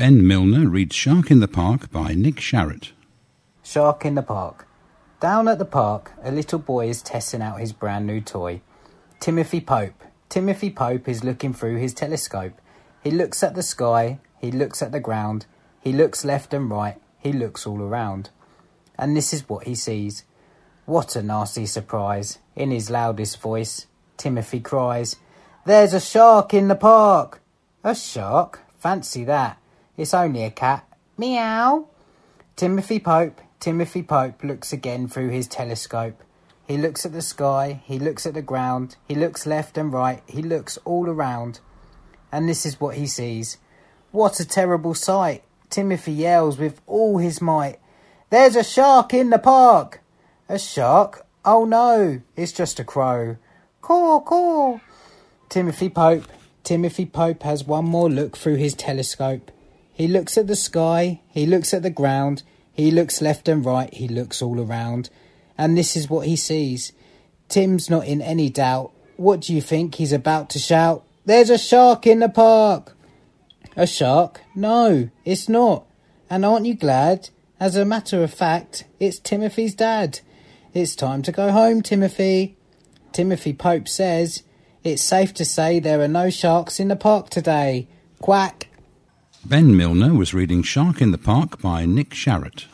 Ben Milner reads Shark in the Park by Nick Sharratt. Shark in the Park. Down at the park, a little boy is testing out his brand new toy. Timothy Pope. Timothy Pope is looking through his telescope. He looks at the sky, he looks at the ground, he looks left and right, he looks all around. And this is what he sees. What a nasty surprise. In his loudest voice, Timothy cries, "There's a shark in the park!" "A shark? Fancy that. It's only a cat. Meow." Timothy Pope looks again through his telescope. He looks at the sky, he looks at the ground, he looks left and right, he looks all around. And this is what he sees. What a terrible sight. Timothy yells with all his might, "There's a shark in the park!" "A shark? Oh no, it's just a crow. Caw, caw." Timothy Pope has one more look through his telescope. He looks at the sky, he looks at the ground, he looks left and right, he looks all around. And this is what he sees. Tim's not in any doubt. What do you think he's about to shout? "There's a shark in the park!" "A shark? No, it's not. And aren't you glad? As a matter of fact, it's Timothy's dad. It's time to go home, Timothy." Timothy Pope says, "It's safe to say there are no sharks in the park today. Quack." Ben Milner was reading Shark in the Park by Nick Sharratt.